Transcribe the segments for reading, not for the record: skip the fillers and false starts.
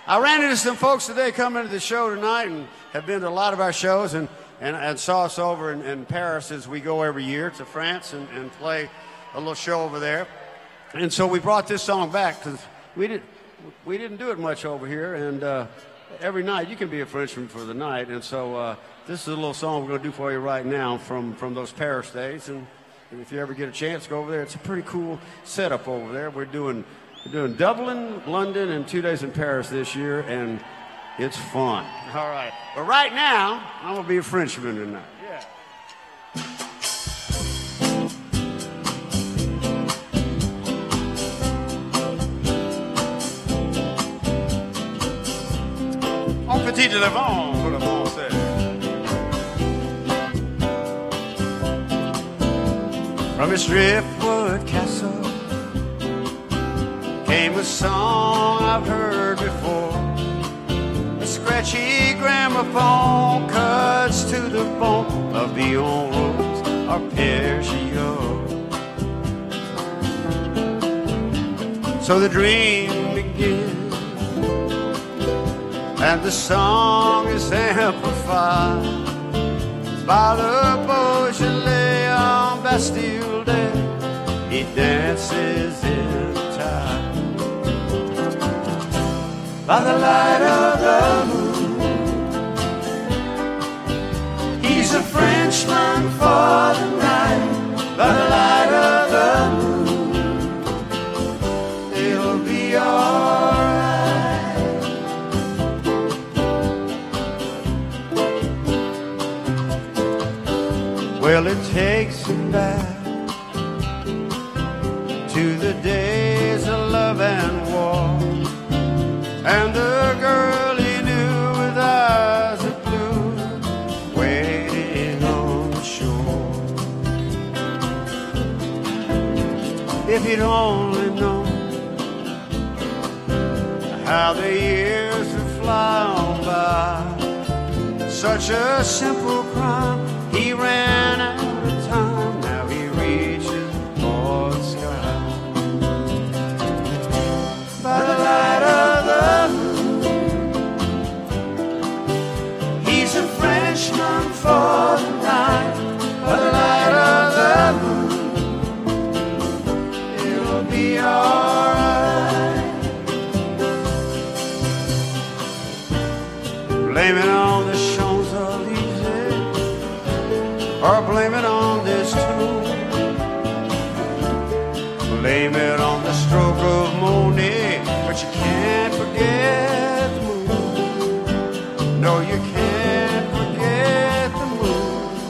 I ran into some folks today coming to the show tonight and have been to a lot of our shows and saw us over in Paris as we go every year to France and play a little show over there. And so we brought this song back because we didn't do it much over here. And every night you can be a Frenchman for the night. And so this is a little song we're going to do for you right now from those Paris days. And if you ever get a chance, go over there. It's a pretty cool setup over there. We're doing Dublin, London, and 2 days in Paris this year, and it's fun. All right. But right now, I'm going to be a Frenchman tonight. Yeah. En petit de l'avant, pour le français. From his driftwood castle came a song I've heard before. A scratchy gramophone cuts to the bone of the old rose arpeggio. So the dream begins, and the song is amplified by the Beaujolais on Bastille Day. He dances in time by the light of the moon. He's a Frenchman for the night. By the light of the moon, it'll be alright. Well, it takes him back to the days of love and war, and the girl he knew with eyes of blue waiting on the shore. If he'd only known how the years would fly on by, such a simple crime, he ran out of time. Now he reaches for the sky. By the light of the moon, he's a Frenchman for the night. By the light of the moon, it'll be alright. Blame it on the Champs-Élysées, or blame it on this tune. Blame it on the stroke of Monet, but you can't forget the moon. No, you can't forget the moon.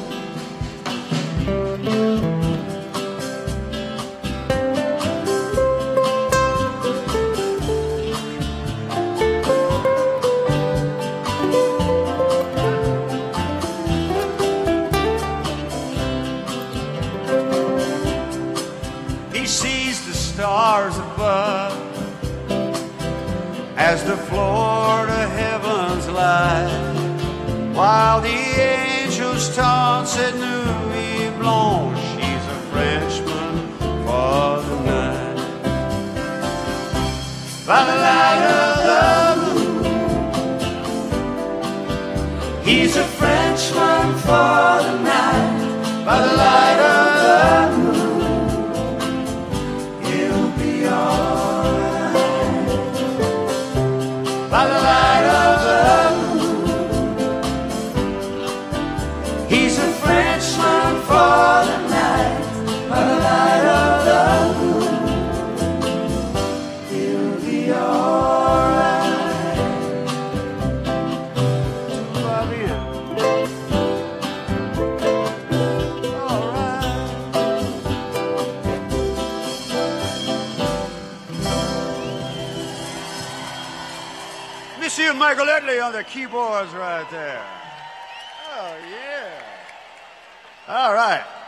He sees the stars above as the Florida heavens lie, while the angels taunts at Nuit Blanche. She's a Frenchman for the night. By the light of the moon, he's a Frenchman for the night. By the light of the moon, it'll be alright. By the light of the moon, he's a Frenchman for the night. By the light of the moon, it'll be alright. Tout va bien. Alright. Monsieur Michael Edley on the keyboards right there. Oh, yeah. All right.